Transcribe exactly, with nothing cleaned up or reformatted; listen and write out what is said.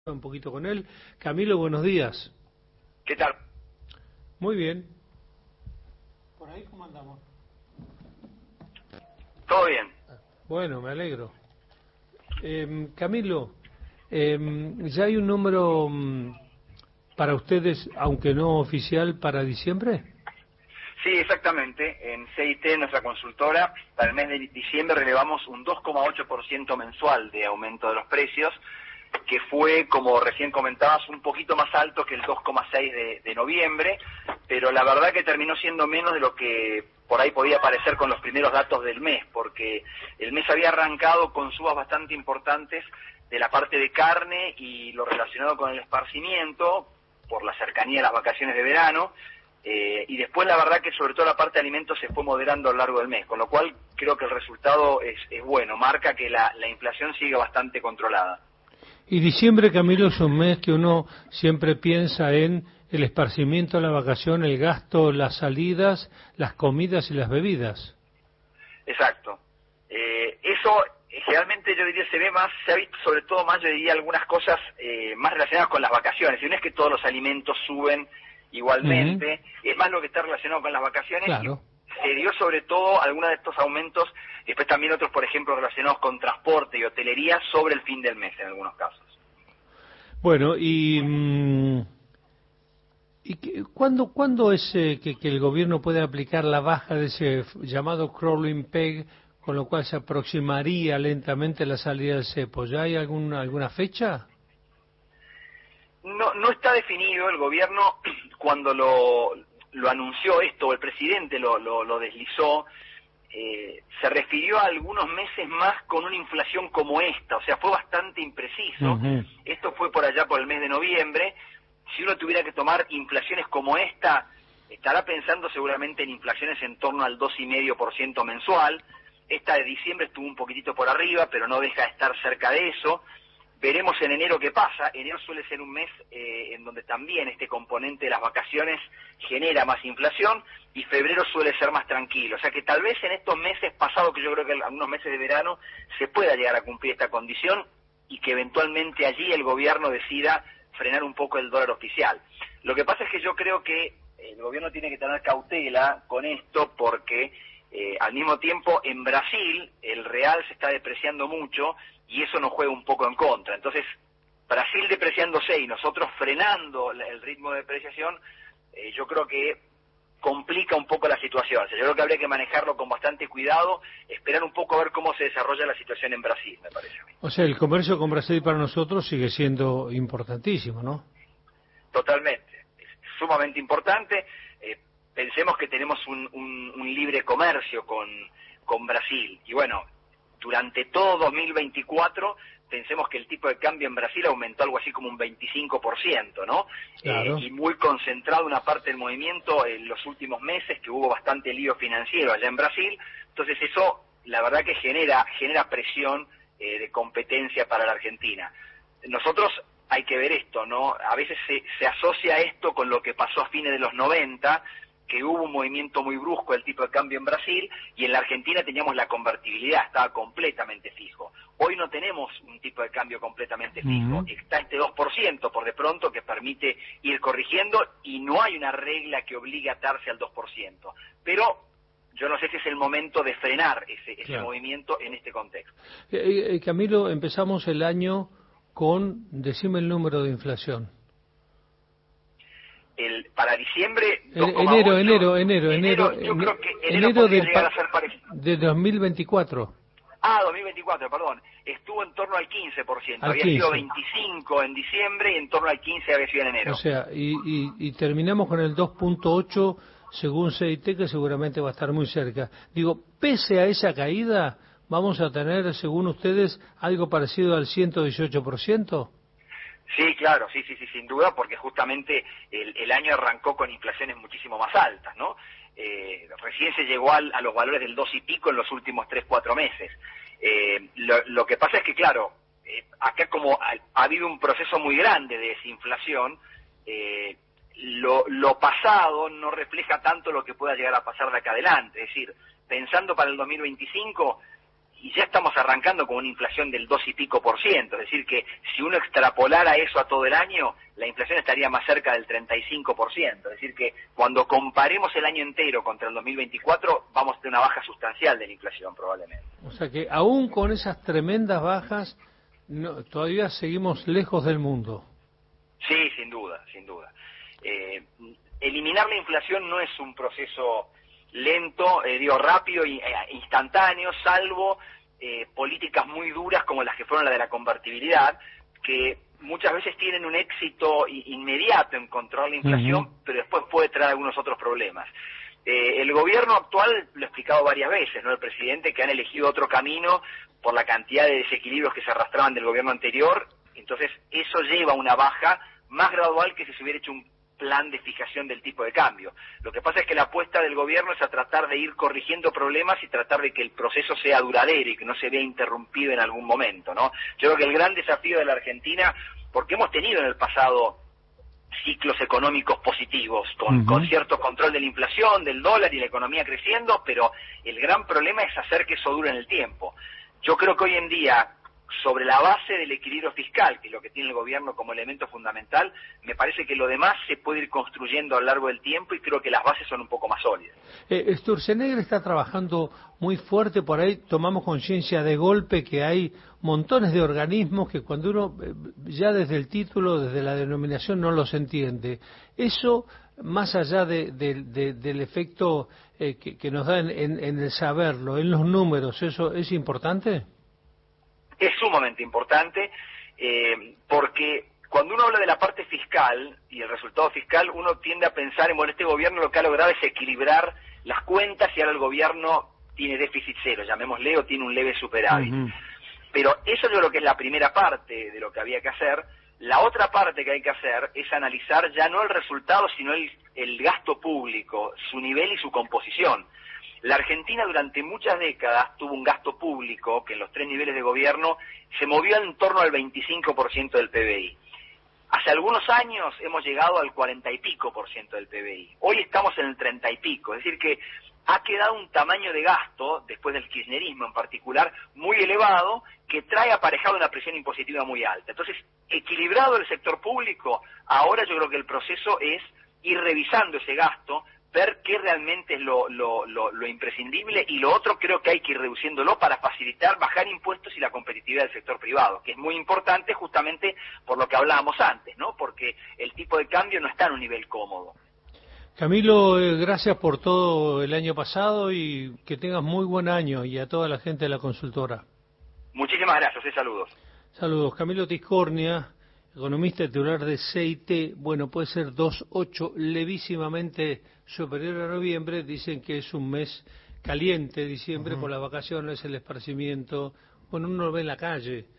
Un poquito con él. Camilo, buenos días. ¿Qué tal? Muy bien. ¿Por ahí cómo andamos? Todo bien. Bueno, me alegro. Eh, Camilo, eh, ¿ya hay un número um, para ustedes, aunque no oficial, para diciembre? Sí, exactamente. En C I T, nuestra consultora, para el mes de diciembre relevamos un dos coma ocho por ciento mensual de aumento de los precios, que fue, como recién comentabas, un poquito más alto que el dos coma seis de, de noviembre, pero la verdad que terminó siendo menos de lo que por ahí podía parecer con los primeros datos del mes, porque el mes había arrancado con subas bastante importantes de la parte de carne y lo relacionado con el esparcimiento, por la cercanía de las vacaciones de verano, eh, y después la verdad que sobre todo la parte de alimentos se fue moderando a lo largo del mes, con lo cual creo que el resultado es, es bueno, marca que la, la inflación sigue bastante controlada. Y diciembre, Camilo, es un mes que uno siempre piensa en el esparcimiento, la vacación, el gasto, las salidas, las comidas y las bebidas. Exacto. Eh, eso eh, generalmente yo diría se ve más, se ha visto sobre todo más, yo diría algunas cosas eh, más relacionadas con las vacaciones. Y no es que todos los alimentos suben igualmente, uh-huh. Es más lo que está relacionado con las vacaciones. Claro. Y se dio sobre todo algunos de estos aumentos, después también otros, por ejemplo, relacionados con transporte y hotelería sobre el fin del mes en algunos casos. Bueno, y, mmm, ¿y que, ¿cuándo, ¿cuándo es eh, que, que el gobierno puede aplicar la baja de ese llamado crawling peg, con lo cual se aproximaría lentamente la salida del cepo? ¿Ya hay alguna, alguna fecha? No, no está definido. El gobierno, cuando lo, lo anunció esto, o el presidente lo, lo, lo deslizó, eh, se refirió a algunos meses más con una inflación como esta, o sea, fue bastante impreciso. Uh-huh. Esto fue por allá por el mes de noviembre. Si uno tuviera que tomar inflaciones como esta, estará pensando seguramente en inflaciones en torno al dos coma cinco por ciento mensual. Esta de diciembre estuvo un poquitito por arriba, pero no deja de estar cerca de eso. Veremos en enero qué pasa. Enero suele ser un mes eh, en donde también este componente de las vacaciones genera más inflación, y febrero suele ser más tranquilo. O sea que tal vez en estos meses pasados, que yo creo que algunos meses de verano, se pueda llegar a cumplir esta condición y que eventualmente allí el gobierno decida frenar un poco el dólar oficial. Lo que pasa es que yo creo que el gobierno tiene que tener cautela con esto, porque eh, al mismo tiempo en Brasil el real se está depreciando mucho y eso nos juega un poco en contra. Entonces, Brasil depreciándose y nosotros frenando el ritmo de depreciación, eh, yo creo que complica un poco la situación. O sea, yo creo que habría que manejarlo con bastante cuidado, esperar un poco a ver cómo se desarrolla la situación en Brasil, me parece a mí. O sea, el comercio con Brasil para nosotros sigue siendo importantísimo, ¿no? Totalmente, es sumamente importante. Eh, pensemos que tenemos un, un, un libre comercio con, con Brasil, y bueno, durante todo dos mil veinticuatro pensemos que el tipo de cambio en Brasil aumentó algo así como un veinticinco por ciento, ¿no? Claro. Eh, y muy concentrado una parte del movimiento en los últimos meses, que hubo bastante lío financiero allá en Brasil. Entonces eso, la verdad que genera, genera presión eh, de competencia para la Argentina. Nosotros hay que ver esto, ¿no? A veces se, se asocia esto con lo que pasó a fines de los noventa, que hubo un movimiento muy brusco del tipo de cambio en Brasil, y en la Argentina teníamos la convertibilidad, estaba completamente fijo. Hoy no tenemos un tipo de cambio completamente fijo, uh-huh. Está este dos por ciento por de pronto, que permite ir corrigiendo, y no hay una regla que obligue a atarse al dos por ciento. Pero yo no sé si es el momento de frenar ese, ese claro. movimiento en este contexto. Eh, eh, Camilo, empezamos el año con, decime el número de inflación. El, para diciembre, dos coma ocho. Enero, enero, enero, enero. enero. Yo enero, creo que enero, enero podría de, llegar a ser parecido. De dos mil veinticuatro. Ah, dos mil veinticuatro, perdón. Estuvo en torno al quince por ciento. Al había quince. Sido veinticinco en diciembre y en torno al quince había sido en enero. O sea, y, y, y terminamos con el dos punto ocho según C I T, que seguramente va a estar muy cerca. Digo, pese a esa caída, ¿vamos a tener, según ustedes, algo parecido al ciento dieciocho por ciento? Sí, claro, sí, sí, sí, sin duda, porque justamente el, el año arrancó con inflaciones muchísimo más altas, ¿no? Eh, recién se llegó al, a los valores del dos y pico en los últimos tres, cuatro meses. Eh, lo, lo que pasa es que, claro, eh, acá como ha, ha habido un proceso muy grande de desinflación, eh, lo, lo pasado no refleja tanto lo que pueda llegar a pasar de acá adelante. Es decir, pensando para el dos mil veinticinco, y ya estamos arrancando con una inflación del dos y pico por ciento, es decir que si uno extrapolara eso a todo el año, la inflación estaría más cerca del treinta y cinco por ciento, es decir que cuando comparemos el año entero contra el dos mil veinticuatro, vamos a tener una baja sustancial de la inflación probablemente. O sea que aún con esas tremendas bajas, no, todavía seguimos lejos del mundo. Sí, sin duda, sin duda. Eh, eliminar la inflación no es un proceso lento, eh, digo, rápido e instantáneo, salvo eh, políticas muy duras como las que fueron las de la convertibilidad, que muchas veces tienen un éxito inmediato en controlar la inflación, uh-huh. pero después puede traer algunos otros problemas. Eh, el gobierno actual, lo he explicado varias veces, ¿no? El presidente, que han elegido otro camino por la cantidad de desequilibrios que se arrastraban del gobierno anterior, entonces eso lleva a una baja más gradual que si se hubiera hecho un plan de fijación del tipo de cambio. Lo que pasa es que la apuesta del gobierno es a tratar de ir corrigiendo problemas y tratar de que el proceso sea duradero y que no se vea interrumpido en algún momento, ¿no? Yo creo que el gran desafío de la Argentina, porque hemos tenido en el pasado ciclos económicos positivos, con, uh-huh. con cierto control de la inflación, del dólar y la economía creciendo, pero el gran problema es hacer que eso dure en el tiempo. Yo creo que hoy en día, sobre la base del equilibrio fiscal, que es lo que tiene el gobierno como elemento fundamental, me parece que lo demás se puede ir construyendo a lo largo del tiempo y creo que las bases son un poco más sólidas. Eh, Sturzenegger está trabajando muy fuerte, por ahí tomamos conciencia de golpe que hay montones de organismos que cuando uno, ya desde el título, desde la denominación, no los entiende. Eso, más allá de, de, de, del efecto eh, que, que nos da en, en, en el saberlo, en los números, ¿eso es importante? Es sumamente importante eh, porque cuando uno habla de la parte fiscal y el resultado fiscal, uno tiende a pensar en, bueno, este gobierno lo que ha logrado es equilibrar las cuentas y ahora el gobierno tiene déficit cero, llamémosle, o tiene un leve superávit. Uh-huh. Pero eso yo creo que es la primera parte de lo que había que hacer. La otra parte que hay que hacer es analizar ya no el resultado, sino el, el gasto público, su nivel y su composición. La Argentina durante muchas décadas tuvo un gasto público que en los tres niveles de gobierno se movió en torno al veinticinco por ciento del P B I. Hace algunos años hemos llegado al cuarenta y pico por ciento del P B I. Hoy estamos en el treinta y pico, es decir que ha quedado un tamaño de gasto, después del kirchnerismo en particular, muy elevado, que trae aparejado una presión impositiva muy alta. Entonces, equilibrado el sector público, ahora yo creo que el proceso es ir revisando ese gasto, ver qué realmente es lo, lo, lo, lo imprescindible, y lo otro creo que hay que ir reduciéndolo para facilitar, bajar impuestos y la competitividad del sector privado, que es muy importante justamente por lo que hablábamos antes, ¿no? Porque el tipo de cambio no está en un nivel cómodo. Camilo, eh, gracias por todo el año pasado y que tengas muy buen año, y a toda la gente de la consultora. Muchísimas gracias, eh, saludos. Saludos. Camilo Tiscornia, economista titular de C I T. Bueno, puede ser dos coma ocho, levísimamente superior a noviembre. Dicen que es un mes caliente, diciembre, uh-huh. por las vacaciones, el esparcimiento. Bueno, uno lo ve en la calle.